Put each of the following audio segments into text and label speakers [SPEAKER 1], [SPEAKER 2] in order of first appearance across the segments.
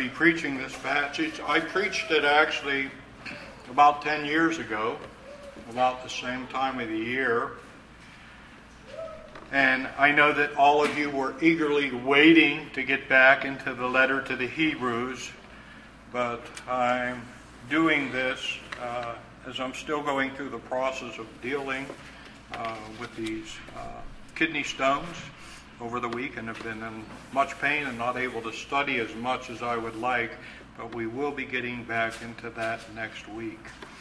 [SPEAKER 1] be preaching this passage. I preached it actually about 10 years ago, about the same time of the year. And I know that all of you were eagerly waiting to get back into the letter to the Hebrews, but I'm doing this as I'm still going through the process of dealing with these kidney stones over the week, and have been in much pain and not able to study as much as I would like, but we will be getting back into that next week.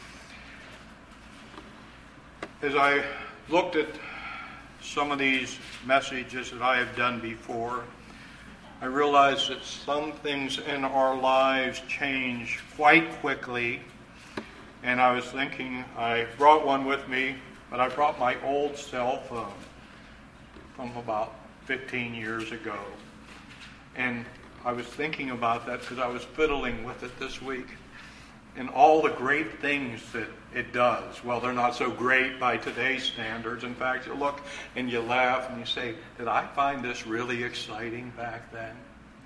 [SPEAKER 1] As I looked at some of these messages that I have done before, I realized that some things in our lives change quite quickly, and I was thinking, I brought one with me, but I brought my old cell phone from about 15 years ago. And I was thinking about that because I was fiddling with it this week. And all the great things that it does, well, they're not so great by today's standards. In fact, you look and you laugh and you say, did I find this really exciting back then?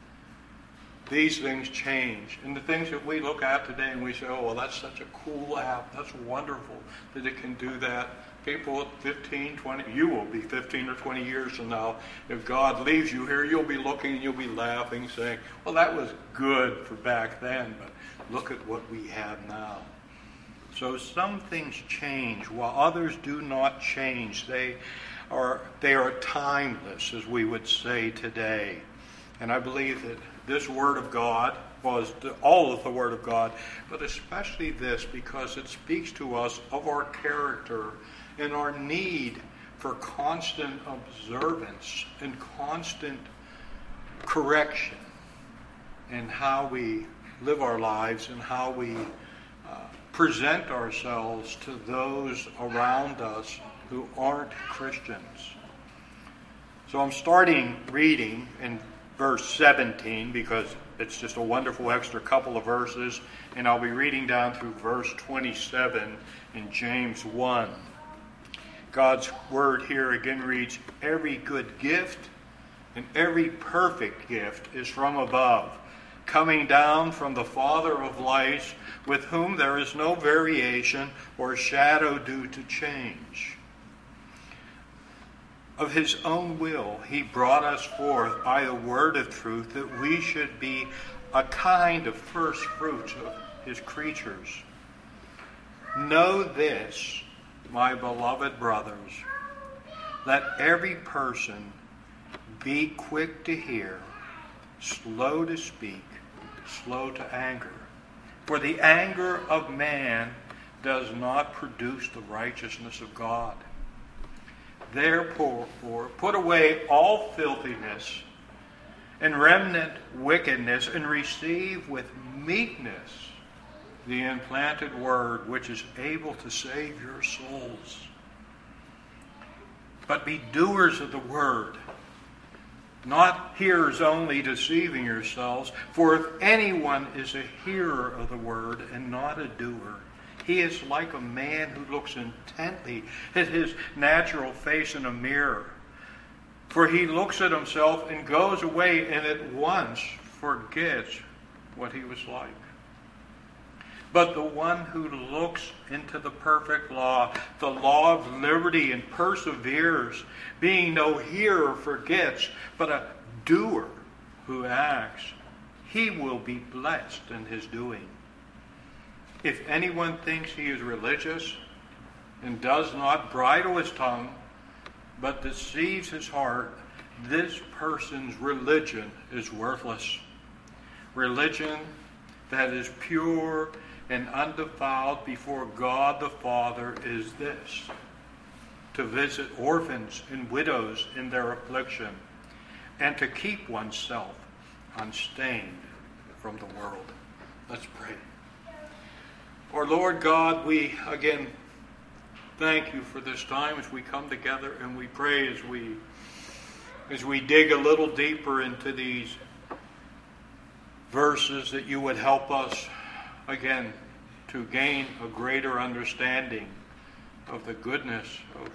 [SPEAKER 1] These things change. And the things that we look at today and we say, oh, well, that's such a cool app. That's wonderful that it can do that. People at 15, 20, you will be 15 or 20 years from now. If God leaves you here, you'll be looking and you'll be laughing, saying, well, that was good for back then, but look at what we have now. So some things change while others do not change. They are timeless, as we would say today. And I believe that this Word of God was all of the Word of God, but especially this, because it speaks to us of our character and our need for constant observance and constant correction in how we live our lives and how we present ourselves to those around us who aren't Christians. So I'm starting reading in verse 17 because it's just a wonderful extra couple of verses, and I'll be reading down through verse 27 in James 1. God's word here again reads, every good gift and every perfect gift is from above, coming down from the Father of lights, with whom there is no variation or shadow due to change. Of his own will, he brought us forth by the word of truth, that we should be a kind of first fruits of his creatures. Know this, my beloved brothers, let every person be quick to hear, slow to speak, slow to anger. For the anger of man does not produce the righteousness of God. Therefore, put away all filthiness and remnant wickedness, and receive with meekness the implanted word, which is able to save your souls. But be doers of the word, not hearers only, deceiving yourselves. For if anyone is a hearer of the word and not a doer, he is like a man who looks intently at his natural face in a mirror. For he looks at himself and goes away and at once forgets what he was like. But the one who looks into the perfect law, the law of liberty, and perseveres, being no hearer forgets, but a doer who acts, he will be blessed in his doing. If anyone thinks he is religious and does not bridle his tongue, but deceives his heart, this person's religion is worthless. Religion that is pure and undefiled before God the Father is this: to visit orphans and widows in their affliction, and to keep oneself unstained from the world. Let's pray. Our Lord God, we again thank you for this time as we come together, and we pray as we dig a little deeper into these verses that you would help us again to gain a greater understanding of the goodness of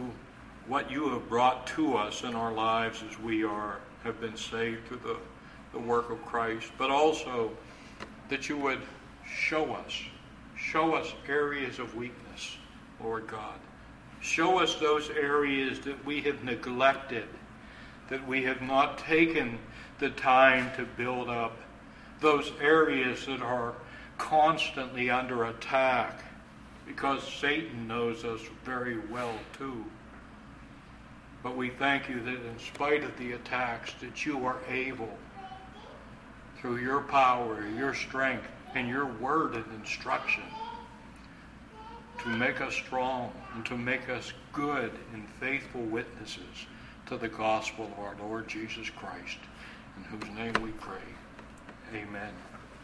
[SPEAKER 1] what you have brought to us in our lives as we have been saved through the the work of Christ, but also that you would show us areas of weakness, Lord God. Show us those areas that we have neglected, that we have not taken the time to build up, those areas that are constantly under attack, because Satan knows us very well too. But we thank you that in spite of the attacks, that you are able, through your power, your strength, and your word and instruction, to make us strong and to make us good and faithful witnesses to the gospel of our Lord Jesus Christ, in whose name we pray. Amen.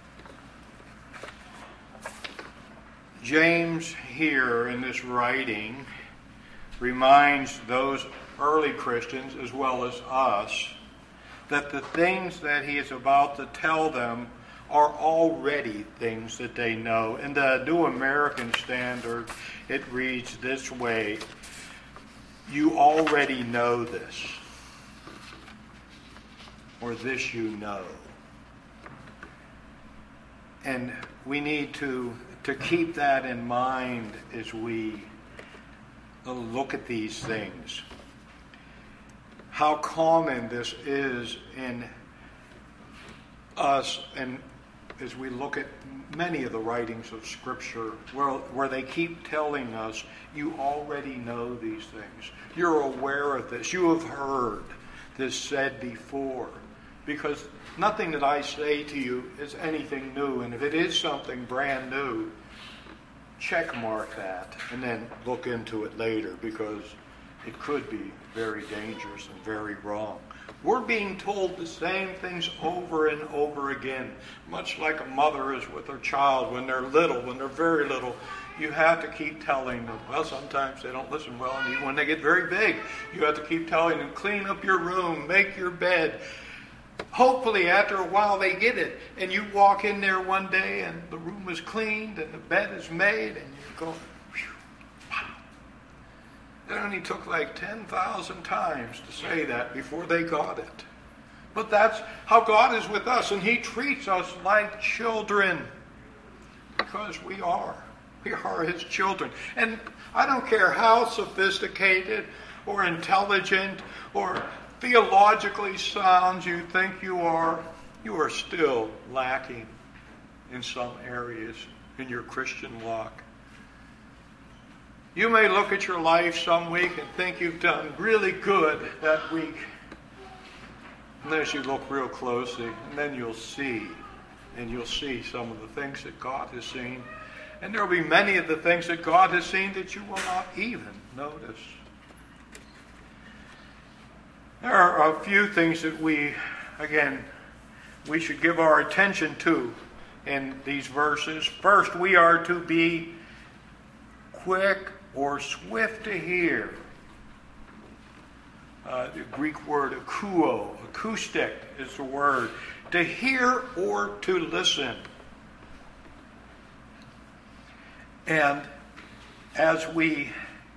[SPEAKER 1] James here in this writing reminds those early Christians as well as us that the things that he is about to tell them are already things that they know. In the New American Standard, it reads this way: you already know this, or this you know. And we need to keep that in mind as we look at these things. How common this is in us, and as we look at many of the writings of Scripture, where they keep telling us, you already know these things. You're aware of this. You have heard this said before. Because nothing that I say to you is anything new. And if it is something brand new, check mark that and then look into it later, because it could be very dangerous and very wrong. We're being told the same things over and over again, much like a mother is with her child when they're little, when they're very little. You have to keep telling them. Well, sometimes they don't listen well, and even when they get very big, you have to keep telling them, clean up your room, make your bed. Hopefully, after a while, they get it. And you walk in there one day, and the room is cleaned, and the bed is made, and you go, wow. It only took like 10,000 times to say that before they got it. But that's how God is with us, and he treats us like children, because we are. We are his children. And I don't care how sophisticated or intelligent or theologically sound you think you are still lacking in some areas in your Christian walk. You may look at your life some week and think you've done really good that week. Unless you look real closely, and then you'll see some of the things that God has seen. And there will be many of the things that God has seen that you will not even notice. There are a few things that we should give our attention to in these verses. First, we are to be quick or swift to hear. The Greek word akouo, acoustic is the word. To hear or to listen. And as we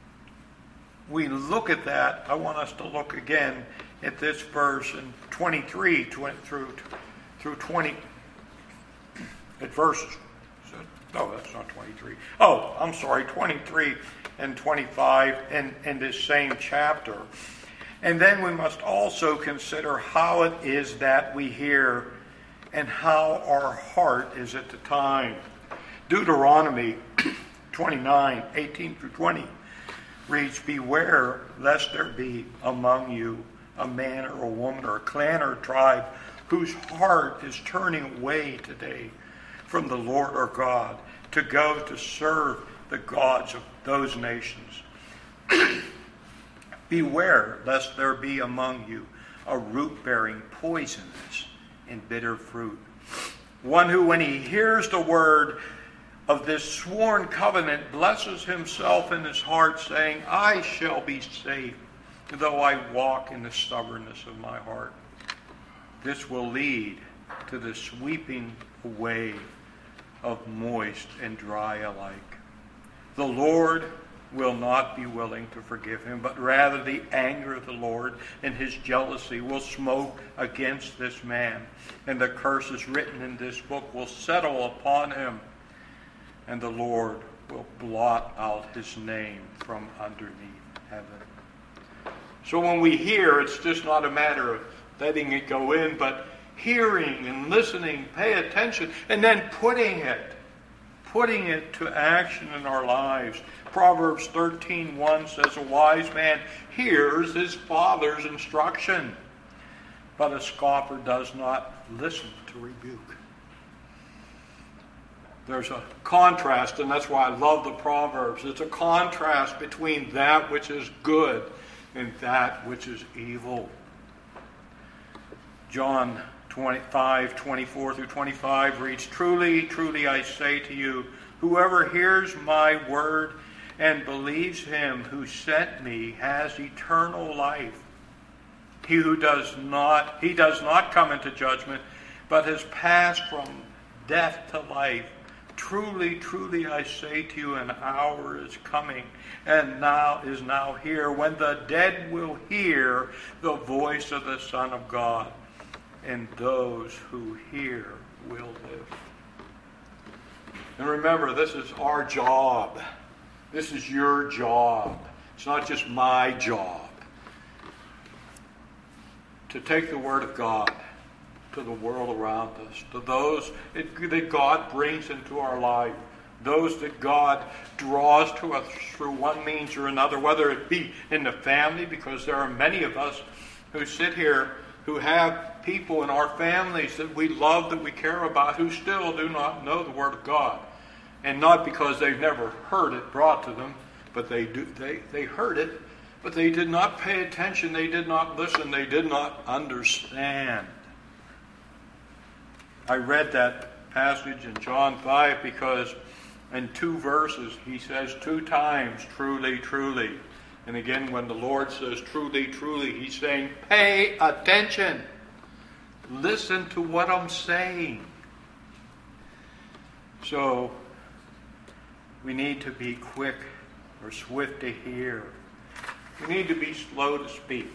[SPEAKER 1] look at that, I want us to look again at this verse in 23 through 20. At verse, no, that's not 23. Oh, I'm sorry, 23 and 25 in this same chapter. And then we must also consider how it is that we hear and how our heart is at the time. Deuteronomy 29, 18 through 20 reads, beware lest there be among you a man or a woman or a clan or a tribe whose heart is turning away today from the Lord our God to go to serve the gods of those nations. Beware lest there be among you a root bearing poisonous and bitter fruit. One who, when he hears the word of this sworn covenant, blesses himself in his heart, saying, I shall be safe, though I walk in the stubbornness of my heart. This will lead to the sweeping away of moist and dry alike. The Lord will not be willing to forgive him, but rather the anger of the Lord and his jealousy will smoke against this man. And the curses written in this book will settle upon him, and the Lord will blot out his name from underneath heaven. So when we hear, it's just not a matter of letting it go in, but hearing and listening, pay attention, and then putting it to action in our lives. Proverbs 13:1 says, a wise man hears his father's instruction, but a scoffer does not listen to rebuke. There's a contrast, and that's why I love the Proverbs. It's a contrast between that which is good and that which is evil. John 5:24-25 reads, Truly, truly I say to you, whoever hears my word and believes him who sent me has eternal life. He does not come into judgment, but has passed from death to life. Truly, truly I say to you, an hour is coming, and now is here, when the dead will hear the voice of the Son of God, and those who hear will live. And remember, this is our job. This is your job. It's not just my job. To take the Word of God to the world around us, to those that God brings into our life, those that God draws to us through one means or another, whether it be in the family, because there are many of us who sit here who have people in our families that we love, that we care about, who still do not know the Word of God. And not because they've never heard it brought to them, but they heard it, but they did not pay attention, they did not listen, they did not understand. I read that passage in John 5 because in 2 verses he says 2 times, truly, truly. And again, when the Lord says truly, truly, he's saying, pay attention. Listen to what I'm saying. So, we need to be quick or swift to hear. We need to be slow to speak.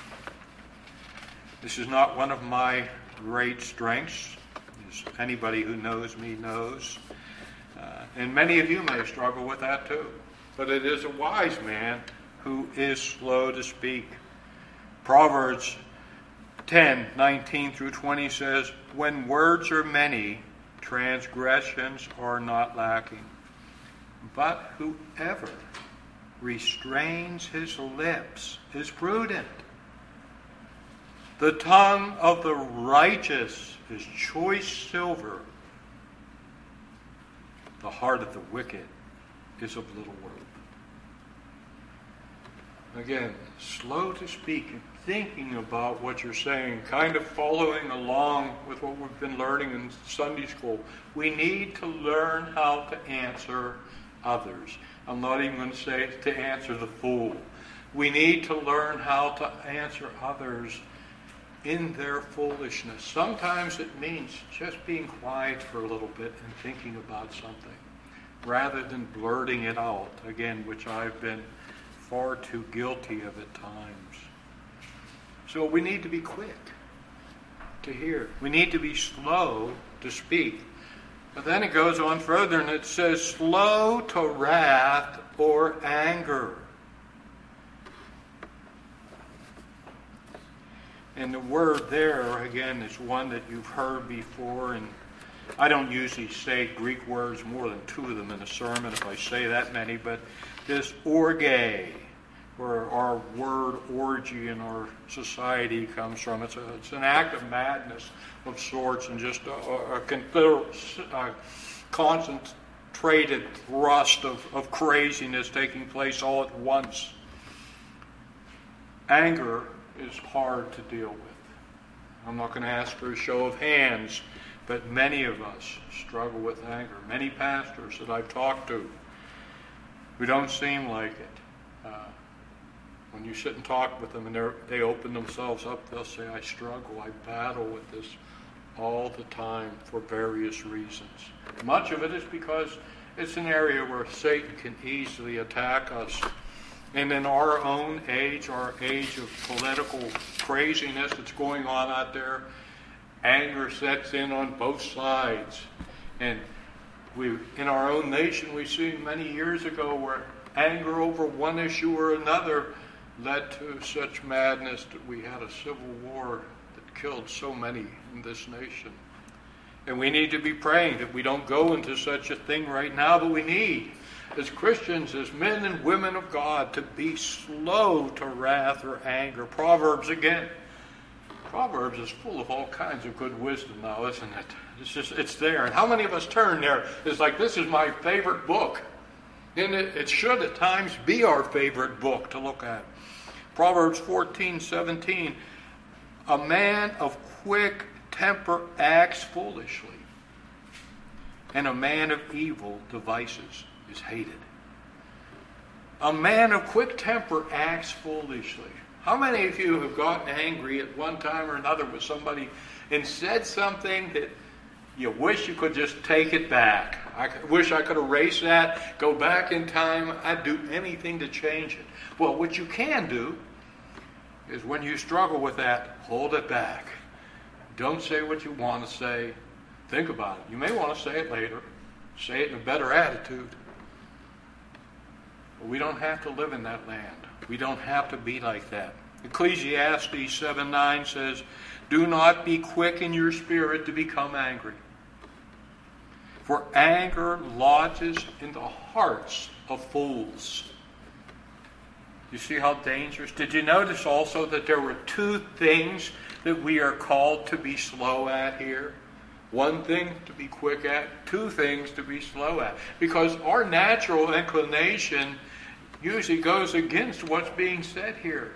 [SPEAKER 1] This is not one of my great strengths, as anybody who knows me knows. And many of you may struggle with that too. But it is a wise man who is slow to speak. Proverbs 10:19-20 says, when words are many, transgressions are not lacking. But whoever restrains his lips is prudent. The tongue of the righteous is choice silver. The heart of the wicked is of little worth. Again, slow to speak and thinking about what you're saying, kind of following along with what we've been learning in Sunday school. We need to learn how to answer others. I'm not even going to say to answer the fool. We need to learn how to answer others in their foolishness. Sometimes it means just being quiet for a little bit and thinking about something, rather than blurting it out, again, which I've been far too guilty of at times. So we need to be quick to hear. We need to be slow to speak. But then it goes on further and it says, slow to wrath or anger. And the word there, again, is one that you've heard before, and I don't usually say Greek words, more than 2 of them in a sermon if I say that many, but this orge, where our word orgy in our society comes from. It's an act of madness of sorts, and just a concentrated thrust of craziness taking place all at once. Anger is hard to deal with. I'm not going to ask for a show of hands, but many of us struggle with anger. Many pastors that I've talked to who don't seem like it. When you sit and talk with them and they open themselves up, they'll say, I struggle, I battle with this all the time for various reasons. Much of it is because It's an area where Satan can easily attack us. And in our own age, our age of political craziness that's going on out there, anger sets in on both sides. And in our own nation, we see many years ago where anger over one issue or another led to such madness that we had a civil war that killed so many in this nation. And we need to be praying that we don't go into such a thing right now, but we need, as Christians, as men and women of God, to be slow to wrath or anger. Proverbs is full of all kinds of good wisdom now, isn't it? It's there. And how many of us turn there? It's like, this is my favorite book. And it should at times be our favorite book to look at. Proverbs 14:17, a man of quick temper acts foolishly, and a man of evil devices is hated. A man of quick temper acts foolishly. How many of you have gotten angry at one time or another with somebody and said something that you wish you could just take it back? I wish I could erase that, go back in time. I'd do anything to change it. Well, what you can do is when you struggle with that, hold it back. Don't say what you want to say. Think about it. You may want to say it later. Say it in a better attitude. But we don't have to live in that land. We don't have to be like that. Ecclesiastes 7:9 says, do not be quick in your spirit to become angry. For anger lodges in the hearts of fools. You see how dangerous? Did you notice also that there were two things that we are called to be slow at here? One thing to be quick at, two things to be slow at. Because our natural inclination usually goes against what's being said here.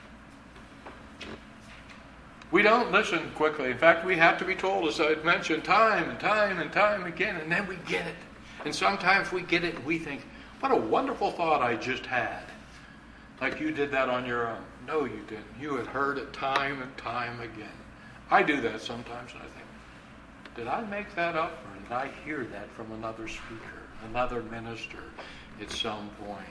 [SPEAKER 1] We don't listen quickly. In fact, we have to be told, as I mentioned, time and time and time again, and then we get it. And sometimes we get it and we think, what a wonderful thought I just had. Like you did that on your own. No, you didn't. You had heard it time and time again. I do that sometimes, and I think, did I make that up, or did I hear that from another speaker, another minister at some point?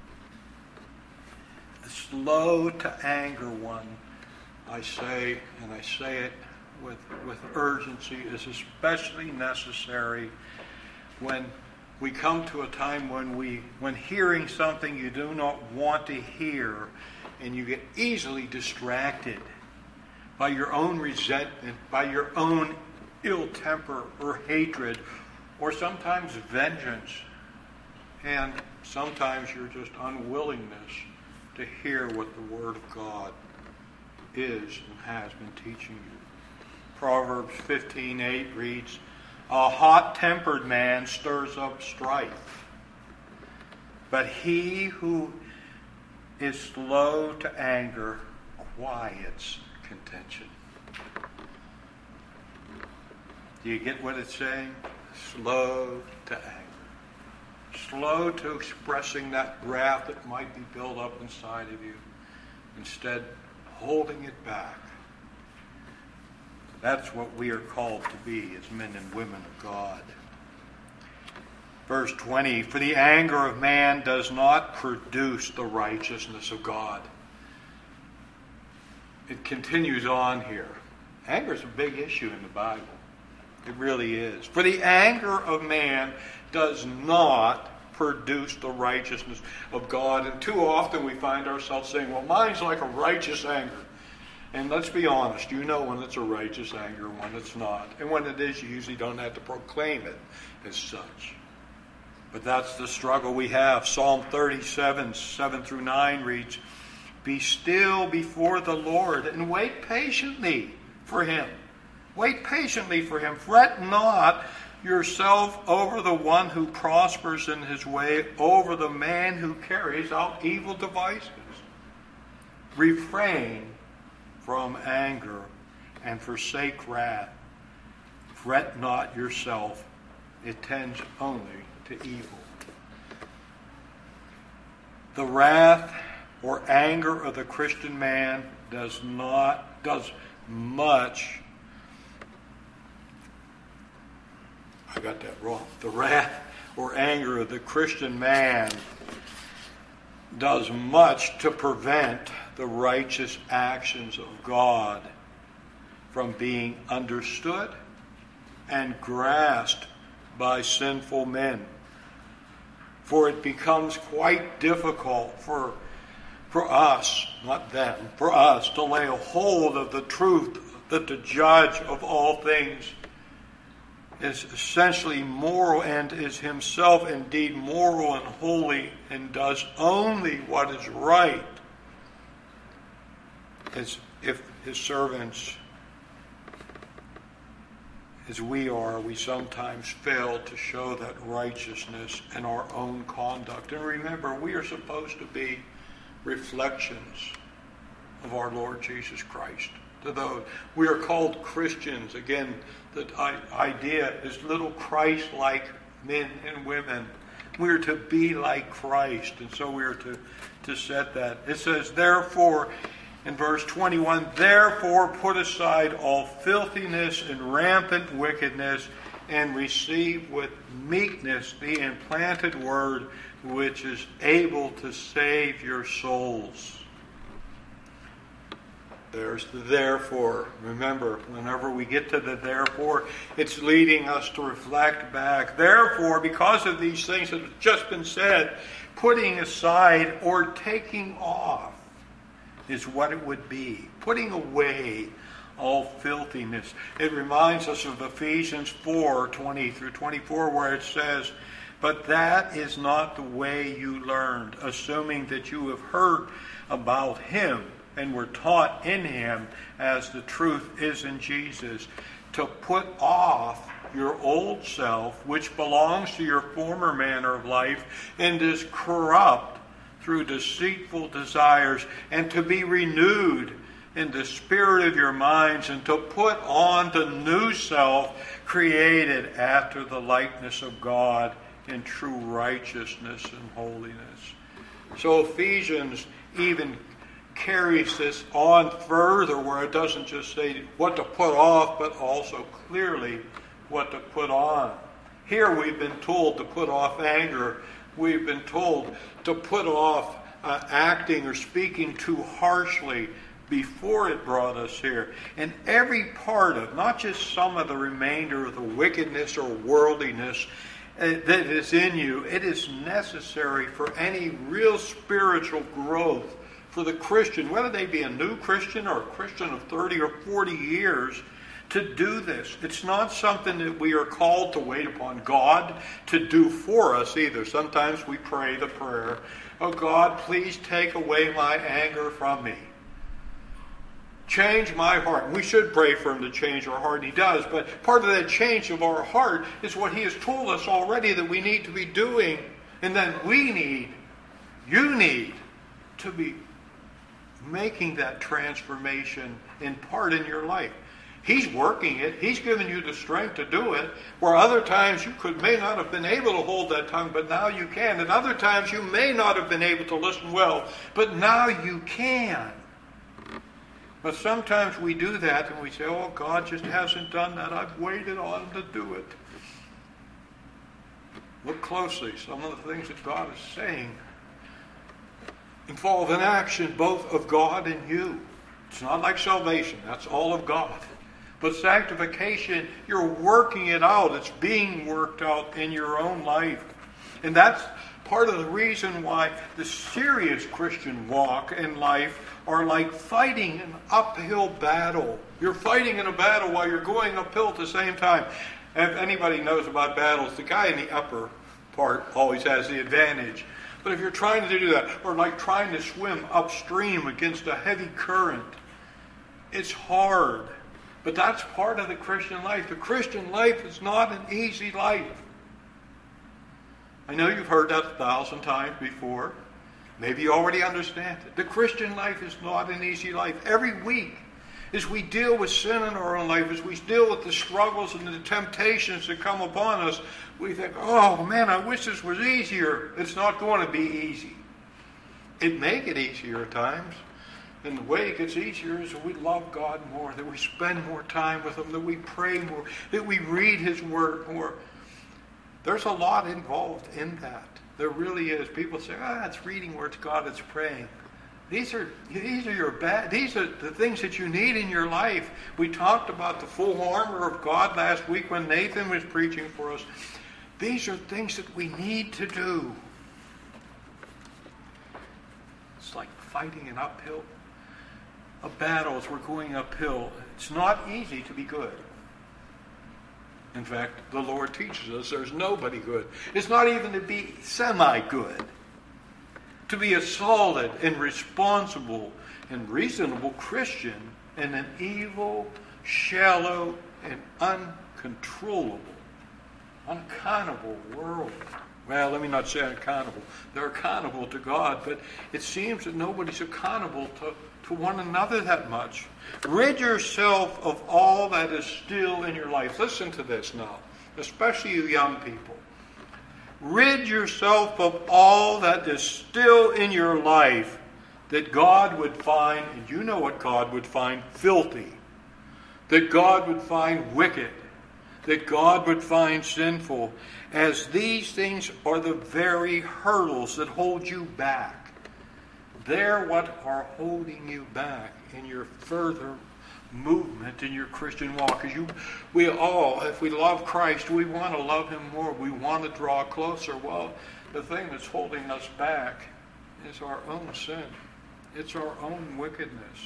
[SPEAKER 1] The slow to anger one, I say, and I say it with urgency, is especially necessary when we come to a time when hearing something you do not want to hear, and you get easily distracted by your own resentment, by your own ill temper or hatred, or sometimes vengeance, and sometimes your just unwillingness to hear what the Word of God is and has been teaching you. Proverbs 15:8 reads, a hot-tempered man stirs up strife, but he who is slow to anger quiets contention. Do you get what it's saying? Slow to anger. Slow to expressing that wrath that might be built up inside of you. Instead, holding it back. That's what we are called to be as men and women of God. Verse 20, for the anger of man does not produce the righteousness of God. It continues on here. Anger is a big issue in the Bible. It really is. For the anger of man does not produce the righteousness of God. And too often we find ourselves saying, well, mine's like a righteous anger. And let's be honest, you know when it's a righteous anger and when it's not. And when it is, you usually don't have to proclaim it as such. But that's the struggle we have. Psalm 37, 7-9 reads, be still before the Lord and wait patiently for Him. Wait patiently for Him. Fret not yourself over the one who prospers in his way, over the man who carries out evil devices. Refrain from anger and forsake wrath. Fret not yourself. It tends only to evil. The wrath or anger of the Christian man does much. I got that wrong. The wrath or anger of the Christian man does much to prevent the righteous actions of God from being understood and grasped by sinful men. For it becomes quite difficult for us, not them, for us to lay a hold of the truth that the judge of all things is essentially moral and is himself indeed moral and holy and does only what is right, as if his servants, as we are, we sometimes fail to show that righteousness in our own conduct. And remember, we are supposed to be reflections of our Lord Jesus Christ. To those, we are called Christians. Again, the idea is little Christ-like men and women. We are to be like Christ, and so we are to set that. It says, therefore, in verse 21, therefore put aside all filthiness and rampant wickedness, and receive with meekness the implanted word, which is able to save your souls. There's the therefore. Remember, whenever we get to the therefore, it's leading us to reflect back. Therefore, because of these things that have just been said, putting aside or taking off is what it would be. Putting away all filthiness. It reminds us of Ephesians 4:20 through 24, where it says, but that is not the way you learned, assuming that you have heard about him and were taught in him, as the truth is in Jesus, to put off your old self, which belongs to your former manner of life and is corrupt through deceitful desires, and to be renewed in the spirit of your minds, and to put on the new self, created after the likeness of God in true righteousness and holiness. So Ephesians even carries this on further, where it doesn't just say what to put off, but also clearly what to put on. Here we've been told to put off anger. We've been told to put off acting or speaking too harshly before it brought us here. And every part of, not just some of the remainder of the wickedness or worldliness that is in you, it is necessary for any real spiritual growth for the Christian, whether they be a new Christian or a Christian of 30 or 40 years, to do this. It's not something that we are called to wait upon God to do for us either. Sometimes we pray the prayer, oh God, please take away my anger from me. Change my heart. We should pray for him to change our heart, and he does. But part of that change of our heart is what he has told us already that we need to be doing. And then you need to be making that transformation in part in your life. He's working it. He's given you the strength to do it. Where other times you may not have been able to hold that tongue, but now you can. And other times you may not have been able to listen well, but now you can. But sometimes we do that and we say, oh, God just hasn't done that. I've waited on him to do it. Look closely. Some of the things that God is saying involve an action both of God and you. It's not like salvation. That's all of God. But sanctification, you're working it out. It's being worked out in your own life. And that's part of the reason why the serious Christian walk in life are like fighting an uphill battle. You're fighting in a battle while you're going uphill at the same time. If anybody knows about battles, the guy in the upper part always has the advantage. But if you're trying to do that, or like trying to swim upstream against a heavy current, it's hard. But that's part of the Christian life. The Christian life is not an easy life. I know you've heard that 1,000 times before. Maybe you already understand it. The Christian life is not an easy life. Every week, as we deal with sin in our own life, as we deal with the struggles and the temptations that come upon us, we think, oh man, I wish this was easier. It's not going to be easy. It may get easier at times. And the way it gets easier is that we love God more, that we spend more time with him, that we pray more, that we read his word more. There's a lot involved in that. There really is. People say, it's reading words of God, it's praying. These are the things that you need in your life. We talked about the full armor of God last week when Nathan was preaching for us. These are things that we need to do. It's like fighting an uphill. A battle as we're going uphill. It's not easy to be good. In fact, the Lord teaches us there's nobody good. It's not even to be semi-good. To be a solid and responsible and reasonable Christian in an evil, shallow, and uncountable world. Well, let me not say unaccountable. They're accountable to God, but it seems that nobody's accountable to one another that much. Rid yourself of all that is still in your life. Listen to this now, especially you young people. Rid yourself of all that is still in your life that God would find, and you know what God would find, filthy. That God would find wicked. That God would find sinful. As these things are the very hurdles that hold you back. They're what are holding you back in your further movement in your Christian walk. Because we all, if we love Christ, we want to love Him more. We want to draw closer. Well, the thing that's holding us back is our own sin. It's our own wickedness.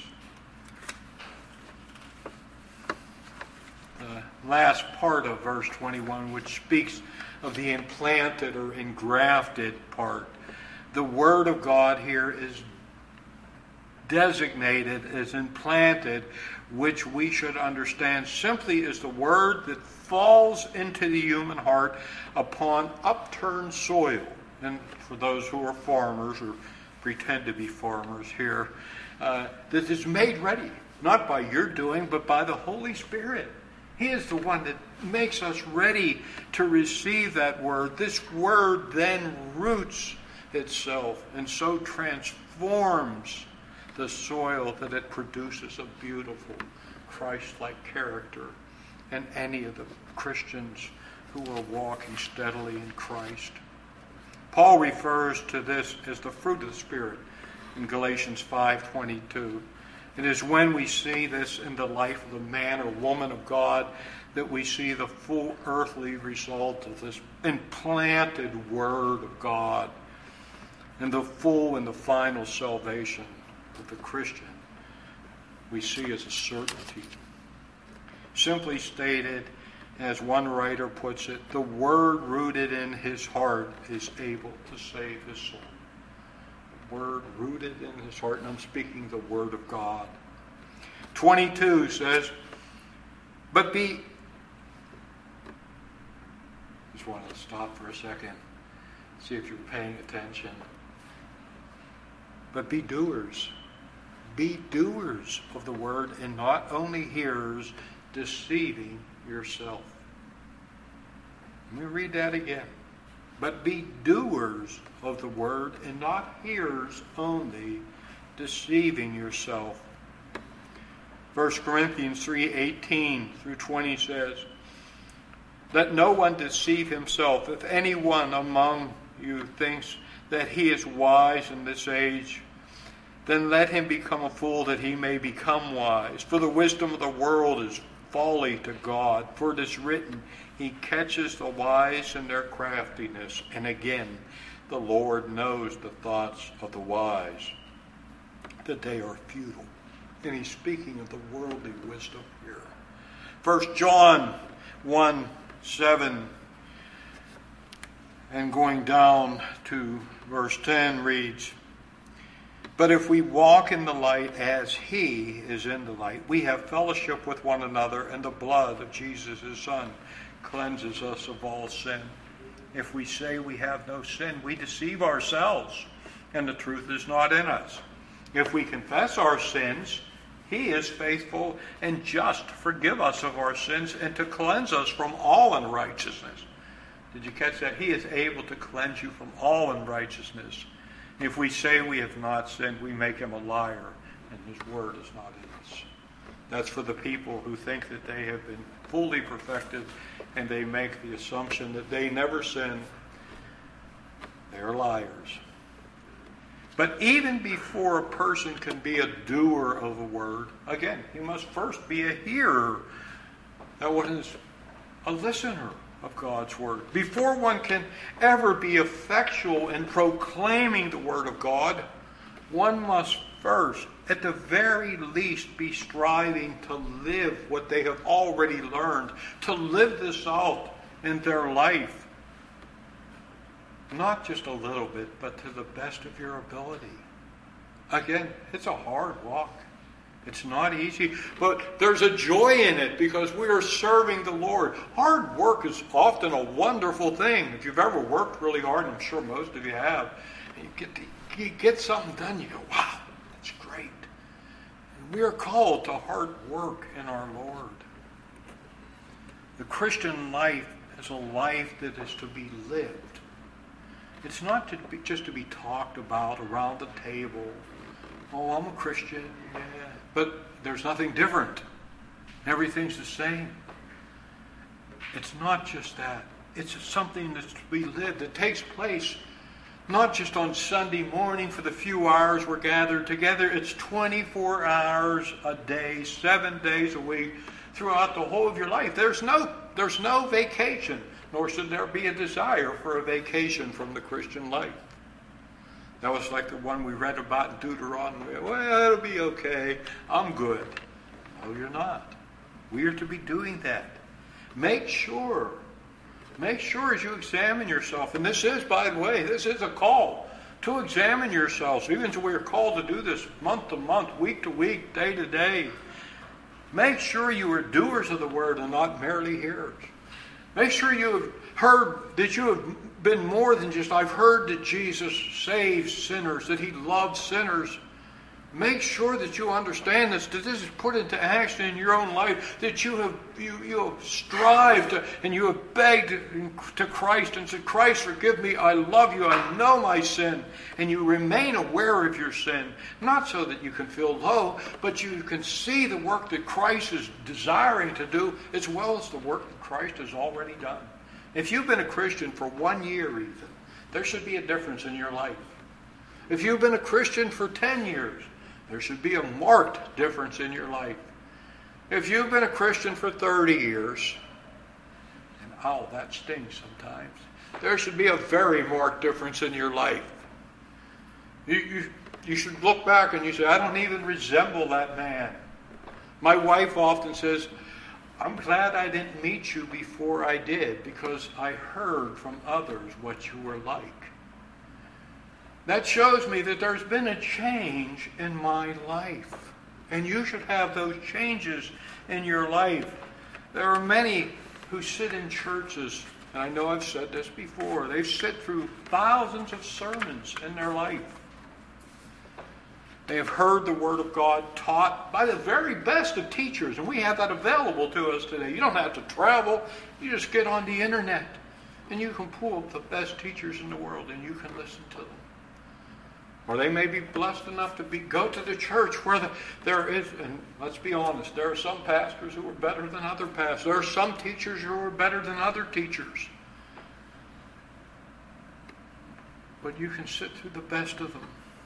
[SPEAKER 1] The last part of verse 21, which speaks of the implanted or engrafted part. The Word of God here is designated as implanted, which we should understand simply as the Word that falls into the human heart upon upturned soil. And for those who are farmers or pretend to be farmers here, that is made ready, not by your doing, but by the Holy Spirit. He is the one that makes us ready to receive that Word. This Word then roots itself and so transforms the soil that it produces a beautiful Christ-like character in any of the Christians who are walking steadily in Christ. Paul refers to this as the fruit of the Spirit in Galatians 5:22. It is when we see this in the life of the man or woman of God that we see the full earthly result of this implanted Word of God and the full and the final salvation of the Christian we see as a certainty. Simply stated, as one writer puts it, the Word rooted in his heart is able to save his soul. The Word rooted in his heart, and I'm speaking the Word of God. 22 says, but be... Just want to stop for a second, see if you're paying attention. But be doers. Be doers of the Word and not only hearers, deceiving yourself. Let me read that again. But be doers of the Word and not hearers only, deceiving yourself. 1 Corinthians 3:18 through 20 says, let no one deceive himself. If anyone among you thinks that he is wise in this age, then let him become a fool that he may become wise. For the wisdom of the world is folly to God. For it is written, He catches the wise in their craftiness. And again, the Lord knows the thoughts of the wise, that they are futile. And he's speaking of the worldly wisdom here. 1 John 1:7 and going down to verse 10 reads, but if we walk in the light as He is in the light, we have fellowship with one another, and the blood of Jesus, His Son, cleanses us of all sin. If we say we have no sin, we deceive ourselves, and the truth is not in us. If we confess our sins, He is faithful and just to forgive us of our sins and to cleanse us from all unrighteousness. Did you catch that? He is able to cleanse you from all unrighteousness. If we say we have not sinned, we make Him a liar, and His word is not in us. That's for the people who think that they have been fully perfected and they make the assumption that they never sin. They're liars. But even before a person can be a doer of a word, again, he must first be a hearer. That one is a listener of God's word. Before one can ever be effectual in proclaiming the word of God, one must first, at the very least, be striving to live what they have already learned, to live this out in their life. Not just a little bit, but to the best of your ability. Again, it's a hard walk. It's not easy, but there's a joy in it because we are serving the Lord. Hard work is often a wonderful thing. If you've ever worked really hard, and I'm sure most of you have, and you get something done, you go, wow, that's great. And we are called to hard work in our Lord. The Christian life is a life that is to be lived. It's not just to be talked about around the table. Oh, I'm a Christian, yeah. But there's nothing different. Everything's the same. It's not just that. It's something that's to be lived. It takes place not just on Sunday morning for the few hours we're gathered together. It's 24 hours a day, 7 days a week, throughout the whole of your life. There's no vacation, nor should there be a desire for a vacation from the Christian life. That was like the one we read about in Deuteronomy. Well, it'll be okay. I'm good. No, you're not. We are to be doing that. Make sure as you examine yourself, and this is, by the way, this is a call to examine yourselves. Even so, we are called to do this month to month, week to week, day to day. Make sure you are doers of the word and not merely hearers. Make sure you have heard that you have been more than just, I've heard that Jesus saves sinners, that he loves sinners. Make sure that you understand this, that this is put into action in your own life, that you have strived to, and you have begged to Christ and said, Christ, forgive me, I love you, I know my sin. And you remain aware of your sin, not so that you can feel low, but you can see the work that Christ is desiring to do, as well as the work that Christ has already done. If you've been a Christian for 1 year even, there should be a difference in your life. If you've been a Christian for 10 years, there should be a marked difference in your life. If you've been a Christian for 30 years, and that stings sometimes, there should be a very marked difference in your life. You should look back and you say, I don't even resemble that man. My wife often says, I'm glad I didn't meet you before I did, because I heard from others what you were like. That shows me that there's been a change in my life. And you should have those changes in your life. There are many who sit in churches, and I know I've said this before, they've sit through thousands of sermons in their life. They have heard the Word of God taught by the very best of teachers, and we have that available to us today. You don't have to travel. You just get on the internet, and you can pull up the best teachers in the world, and you can listen to them. Or they may be blessed enough to go to the church where there is, and let's be honest, there are some pastors who are better than other pastors. There are some teachers who are better than other teachers. But you can sit through the best of them.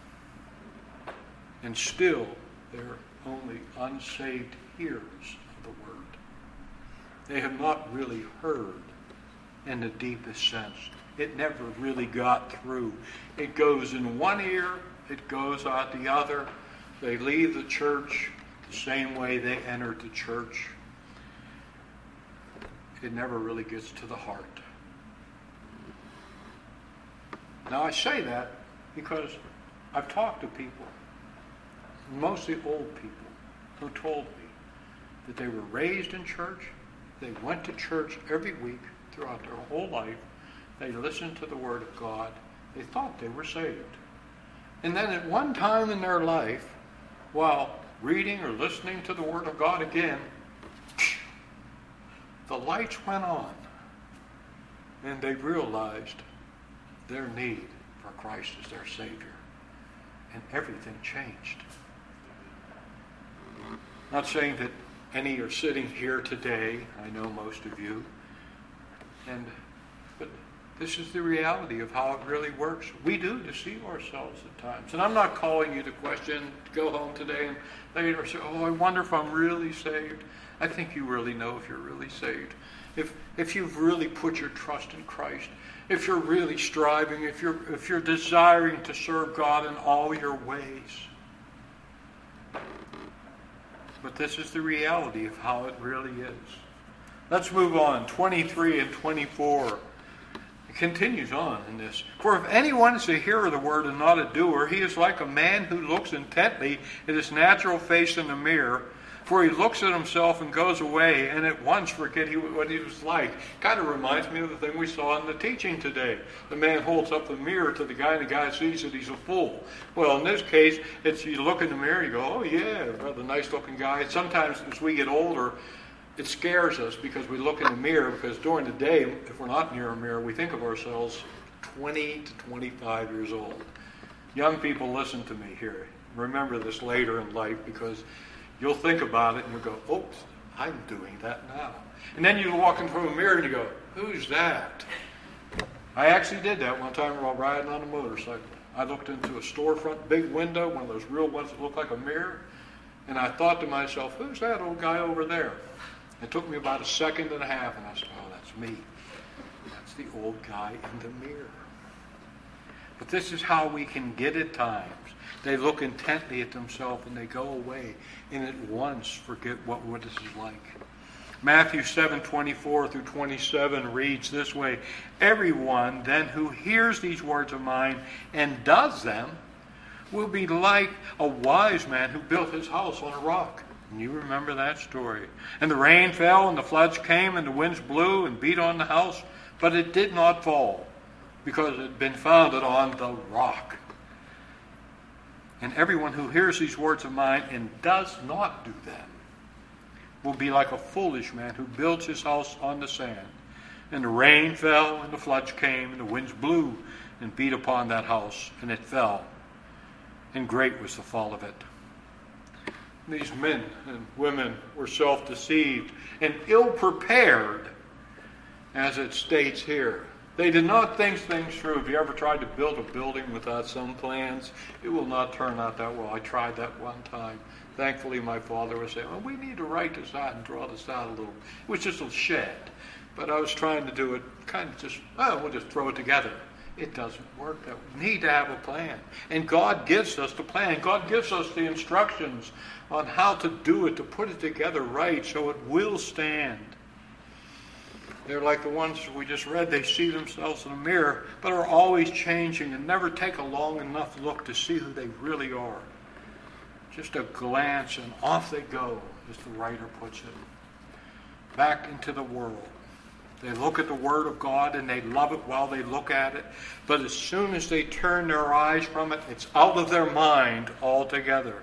[SPEAKER 1] And still, they're only unsaved hearers of the word. They have not really heard in the deepest sense. It never really got through. It goes in one ear, it goes out the other. They leave the church the same way they entered the church. It never really gets to the heart. Now I say that because I've talked to people, mostly old people, who told me that they were raised in church, they went to church every week throughout their whole life, they listened to the Word of God, they thought they were saved. And then at one time in their life, while reading or listening to the Word of God again, the lights went on, and they realized their need for Christ as their Savior. And everything changed. Not saying that any are sitting here today. I know most of you. But this is the reality of how it really works. We do deceive ourselves at times. And I'm not calling you to question, go home today and later say, oh, I wonder if I'm really saved. I think you really know if you're really saved. If you've really put your trust in Christ, if you're really striving, if you're desiring to serve God in all your ways. But this is the reality of how it really is. Let's move on. 23 and 24. It continues on in this. For if anyone is a hearer of the word and not a doer, he is like a man who looks intently at his natural face in the mirror. For he looks at himself and goes away and at once forget what he was like. Kind of reminds me of the thing we saw in the teaching today. The man holds up the mirror to the guy and the guy sees that he's a fool. Well, in this case, it's you look in the mirror and you go, oh yeah, rather nice looking guy. Sometimes as we get older, it scares us because we look in the mirror, because during the day, if we're not near a mirror, we think of ourselves 20 to 25 years old. Young people, listen to me here. Remember this later in life, because you'll think about it and you'll go, oops, I'm doing that now. And then you walk into a mirror and you go, who's that? I actually did that one time while riding on a motorcycle. I looked into a storefront, big window, one of those real ones that look like a mirror, and I thought to myself, who's that old guy over there? It took me about a second and a half, and I said, oh, that's me. That's the old guy in the mirror. But this is how we can get at times. They look intently at themselves and they go away and at once forget what this is like. Matthew 7:24 through 27 reads this way, everyone then who hears these words of mine and does them will be like a wise man who built his house on a rock. And you remember that story. And the rain fell and the floods came and the winds blew and beat on the house, but it did not fall because it had been founded on the rock. And everyone who hears these words of mine and does not do them will be like a foolish man who builds his house on the sand. And the rain fell and the floods came and the winds blew and beat upon that house, and it fell. And great was the fall of it. These men and women were self-deceived and ill-prepared, as it states here. They did not think things through. If you ever tried to build a building without some plans, it will not turn out that well. I tried that one time. Thankfully, my father was saying, well, we need to write this out and draw this out a little. It was just a shed. But I was trying to do it kind of just, we'll just throw it together. It doesn't work that way. We need to have a plan. And God gives us the plan. God gives us the instructions on how to do it, to put it together right so it will stand. They're like the ones we just read. They see themselves in a mirror, but are always changing and never take a long enough look to see who they really are. Just a glance and off they go, as the writer puts it, back into the world. They look at the Word of God and they love it while they look at it, but as soon as they turn their eyes from it, it's out of their mind altogether.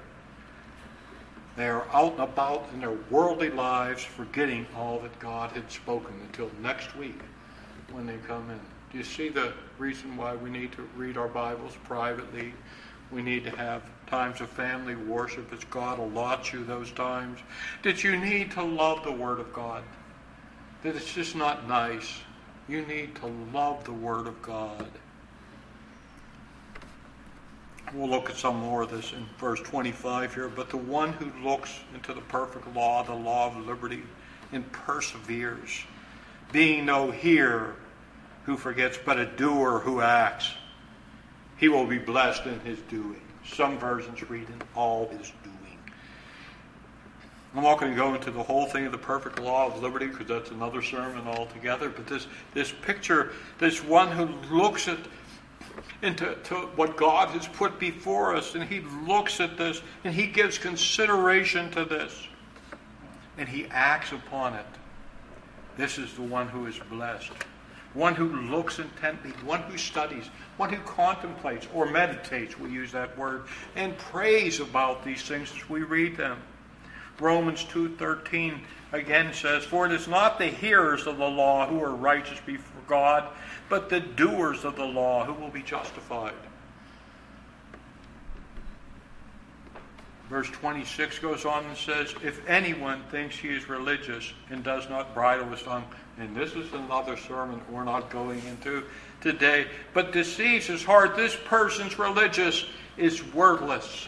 [SPEAKER 1] They are out and about in their worldly lives, forgetting all that God had spoken until next week when they come in. Do you see the reason why we need to read our Bibles privately? We need to have times of family worship as God allots you those times. That you need to love the Word of God. That it's just not nice. You need to love the Word of God. We'll look at some more of this in verse 25 here. But the one who looks into the perfect law, the law of liberty, and perseveres, being no hearer who forgets, but a doer who acts, he will be blessed in his doing. Some versions read in all his doing. I'm not going to go into the whole thing of the perfect law of liberty, because that's another sermon altogether. But this picture, this one who looks into what God has put before us, and he looks at this, and he gives consideration to this, and he acts upon it. This is the one who is blessed. One who looks intently, one who studies, one who contemplates or meditates, we use that word, and prays about these things as we read them. Romans 2:13 again says, for it is not the hearers of the law who are righteous before God, but the doers of the law who will be justified. Verse 26 goes on and says, if anyone thinks he is religious and does not bridle his tongue, and this is another sermon we're not going into today, but deceives his heart, this person's religious is worthless.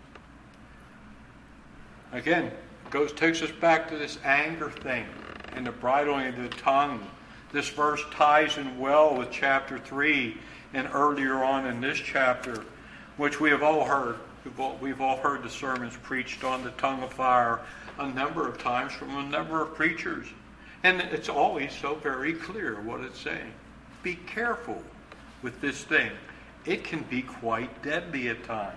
[SPEAKER 1] Again, takes us back to this anger thing and the bridling of the tongue. This verse ties in well with chapter 3 and earlier on in this chapter, which we have all heard. We've all heard the sermons preached on the tongue of fire a number of times from a number of preachers. And it's always so very clear what it's saying. Be careful with this thing. It can be quite deadly at times.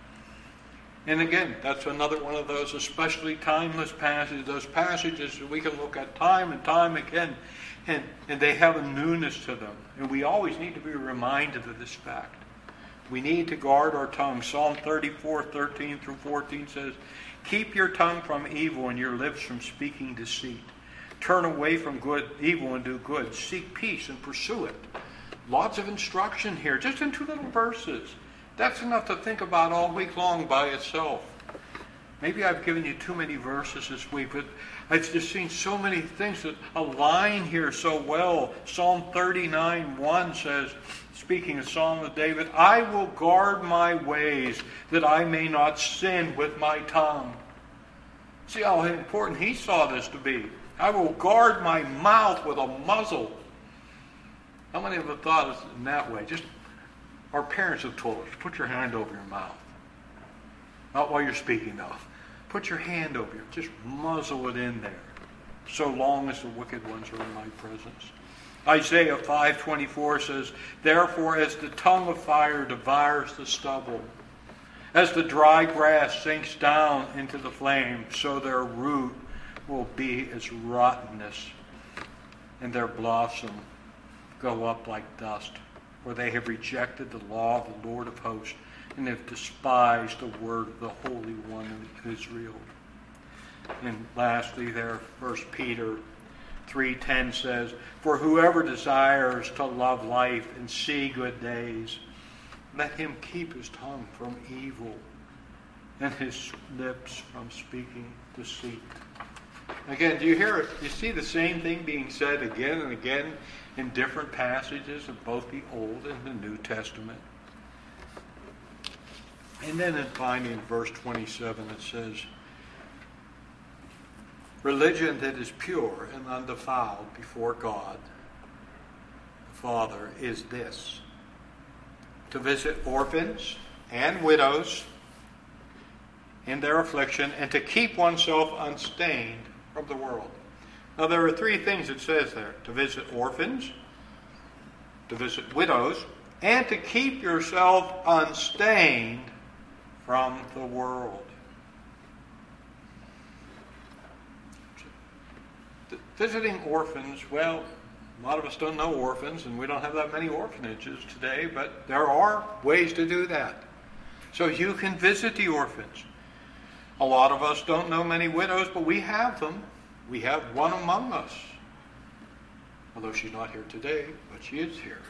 [SPEAKER 1] And again, that's another one of those especially timeless passages, those passages that we can look at time and time again, and they have a newness to them. And we always need to be reminded of this fact. We need to guard our tongue. Psalm 34:13 through 14 says, keep your tongue from evil and your lips from speaking deceit. Turn away from evil and do good. Seek peace and pursue it. Lots of instruction here, just in 2 little verses. That's enough to think about all week long by itself. Maybe I've given you too many verses this week, but I've just seen so many things that align here so well. Psalm 39:1 says, speaking of Psalm of David, I will guard my ways that I may not sin with my tongue. See how important he saw this to be. I will guard my mouth with a muzzle. How many of us thought of it in that way? Just our parents have told us, put your hand over your mouth. Not while you're speaking though. Put your hand over it. Just muzzle it in there. So long as the wicked ones are in my presence. Isaiah 5:24 says, therefore as the tongue of fire devours the stubble, as the dry grass sinks down into the flame, so their root will be as rottenness, and their blossom go up like dust, for they have rejected the law of the Lord of hosts, and have despised the word of the Holy One of Israel. And lastly there, 1 Peter 3:10 says, for whoever desires to love life and see good days, let him keep his tongue from evil and his lips from speaking deceit. Again, do you hear it? You see the same thing being said again and again in different passages of both the Old and the New Testament. And then finally in verse 27 it says, religion that is pure and undefiled before God the Father is this, to visit orphans and widows in their affliction, and to keep oneself unstained from the world. Now there are 3 things it says there: to visit orphans, to visit widows, and to keep yourself unstained from the world. Visiting orphans, well, a lot of us don't know orphans, and we don't have that many orphanages today, but there are ways to do that. So you can visit the orphans. A lot of us don't know many widows, but we have them. We have one among us. Although she's not here today, but she is here.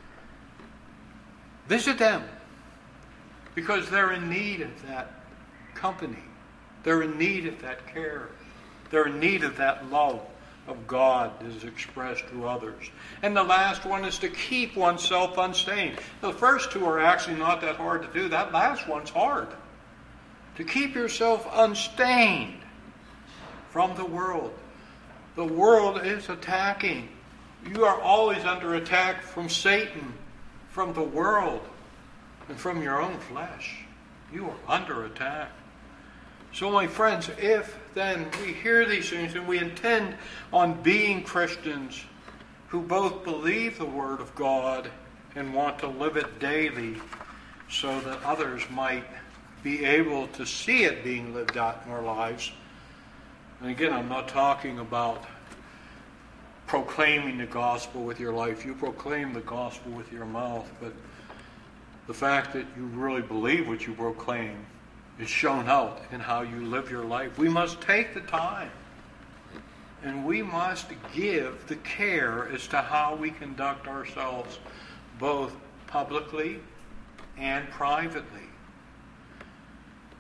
[SPEAKER 1] Visit them, because they're in need of that company. They're in need of that care. They're in need of that love of God that is expressed through others. And the last one is to keep oneself unstained. The first 2 are actually not that hard to do. That last one's hard. To keep yourself unstained from the world. The world is attacking. You are always under attack from Satan, from the world, and from your own flesh. You are under attack. So my friends, if then we hear these things and we intend on being Christians who both believe the Word of God and want to live it daily so that others might be able to see it being lived out in our lives. And again, I'm not talking about proclaiming the gospel with your life. You proclaim the gospel with your mouth, but the fact that you really believe what you proclaim is shown out in how you live your life. We must take the time, and we must give the care as to how we conduct ourselves, both publicly and privately.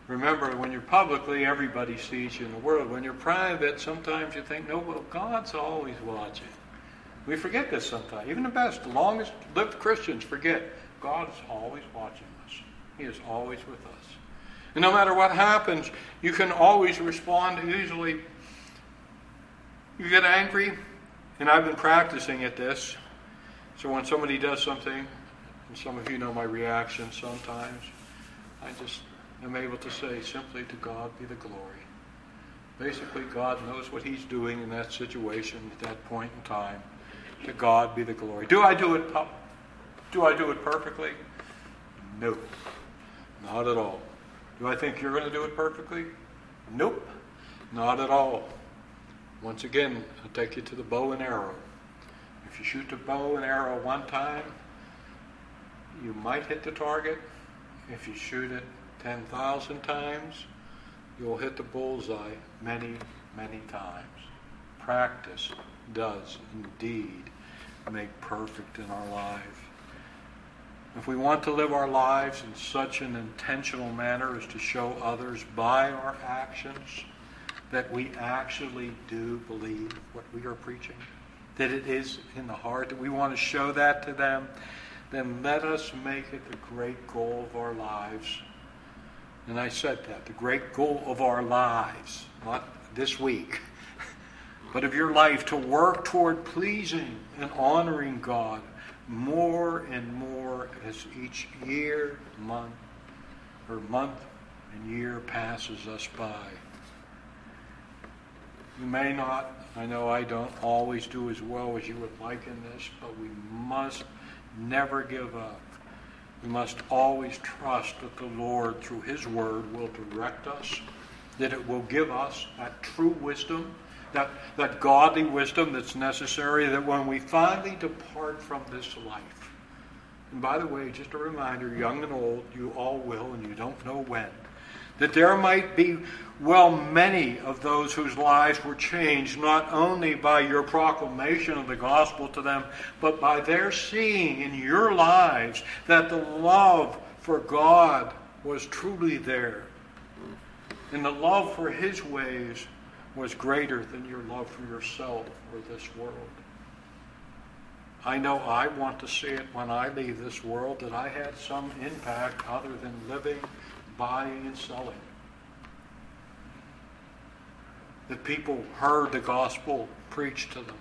[SPEAKER 1] Remember, when you're publicly, everybody sees you in the world. When you're private, sometimes you think, no, well, God's always watching. We forget this sometimes. Even the best, the longest lived Christians forget God is always watching us. He is always with us. And no matter what happens, you can always respond easily. You get angry, and I've been practicing at this. So when somebody does something, and some of you know my reaction sometimes, I just am able to say simply, to God be the glory. Basically, God knows what He's doing in that situation at that point in time. To God be the glory. Do I do it perfectly? No, not at all. Do I think you're going to do it perfectly? Nope, not at all. Once again, I'll take you to the bow and arrow. If you shoot the bow and arrow one time, you might hit the target. If you shoot it 10,000 times, you'll hit the bullseye many, many times. Practice does indeed make perfect in our life. If we want to live our lives in such an intentional manner as to show others by our actions that we actually do believe what we are preaching, that it is in the heart, that we want to show that to them, then let us make it the great goal of our lives. And I said that, the great goal of our lives, not this week, but of your life, to work toward pleasing and honoring God more and more as each year, month and year passes us by. You may not, I know I don't always do as well as you would like in this, but we must never give up. We must always trust that the Lord, through His Word, will direct us, that it will give us that true wisdom, that godly wisdom that's necessary, that when we finally depart from this life, and by the way, just a reminder, young and old, you all will, and you don't know when, that there might be, many of those whose lives were changed, not only by your proclamation of the gospel to them, but by their seeing in your lives that the love for God was truly there. And the love for His ways was greater than your love for yourself or this world. I know I want to see it when I leave this world, that I had some impact other than living, buying, and selling. That people heard the gospel preached to them.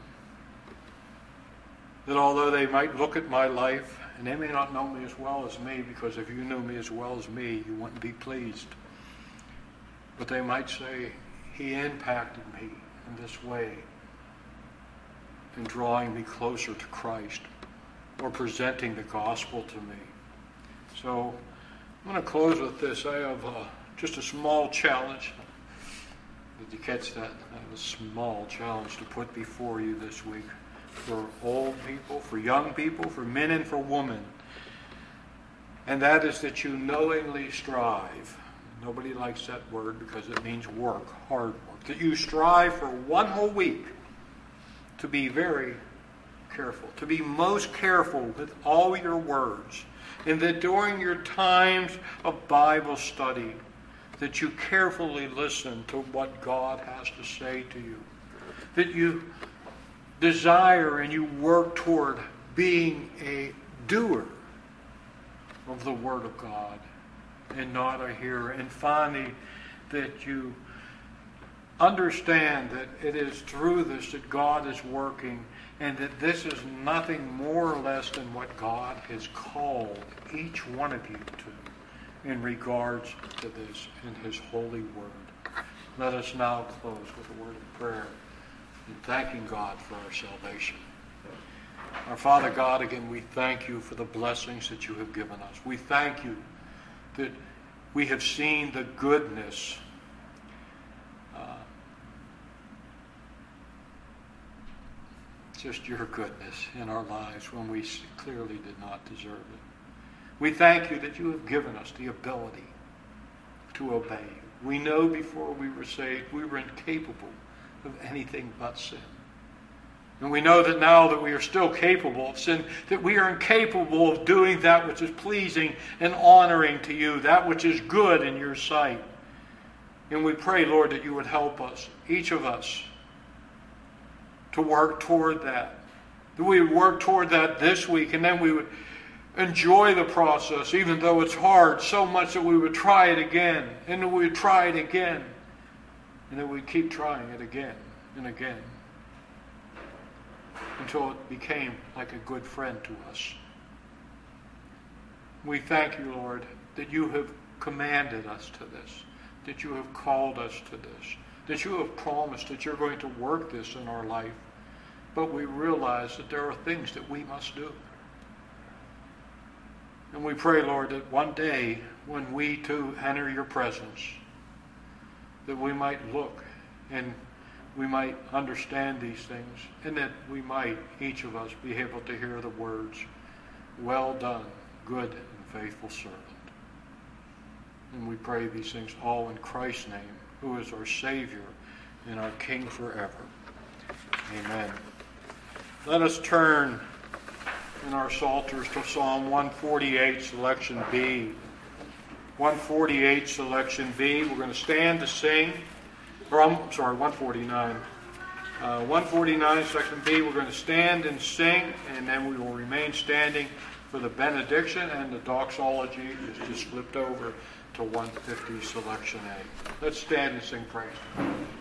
[SPEAKER 1] That although they might look at my life, and they may not know me as well as me, because if you knew me as well as me, you wouldn't be pleased. But they might say, He impacted me in this way, in drawing me closer to Christ, or presenting the gospel to me. So I'm going to close with this. I have just a small challenge. Did you catch that? I have a small challenge to put before you this week, for old people, for young people, for men and for women. And that is that you knowingly strive. Nobody likes that word because it means work, hard work. That you strive for one whole week to be very careful, to be most careful with all your words. And that during your times of Bible study, that you carefully listen to what God has to say to you. That you desire and you work toward being a doer of the Word of God and not a hearer. And finally, that you understand that it is through this that God is working, and that this is nothing more or less than what God has called each one of you to in regards to this in His holy Word. Let us now close with a word of prayer and thanking God for our salvation. Our Father God, again, we thank You for the blessings that You have given us. We thank You that we have seen the goodness just Your goodness in our lives when we clearly did not deserve it. We thank You that You have given us the ability to obey You. We know before we were saved we were incapable of anything but sin. And we know that now that we are still capable of sin, that we are incapable of doing that which is pleasing and honoring to You, that which is good in Your sight. And we pray, Lord, that you would help us, each of us, to work toward that. That we would work toward that this week, and then we would enjoy the process, even though it's hard, so much that we would try it again, and that we would try it again, and that we'd keep trying it again and again, until it became like a good friend to us. We thank you, Lord, that you have commanded us to this, that you have called us to this, that you have promised that you're going to work this in our life. But we realize that there are things that we must do. And we pray, Lord, that one day when we too enter your presence, that we might look and we might understand these things, and that we might, each of us, be able to hear the words, "Well done, good and faithful servant." And we pray these things all in Christ's name, who is our Savior and our King forever. Amen. Let us turn in our Psalters to Psalm 148, selection B. 148, selection B. We're going to stand to sing. 149. 149, section B. We're going to stand and sing, and then we will remain standing for the benediction, and the doxology is just flipped over to 150, selection A. Let's stand and sing praise.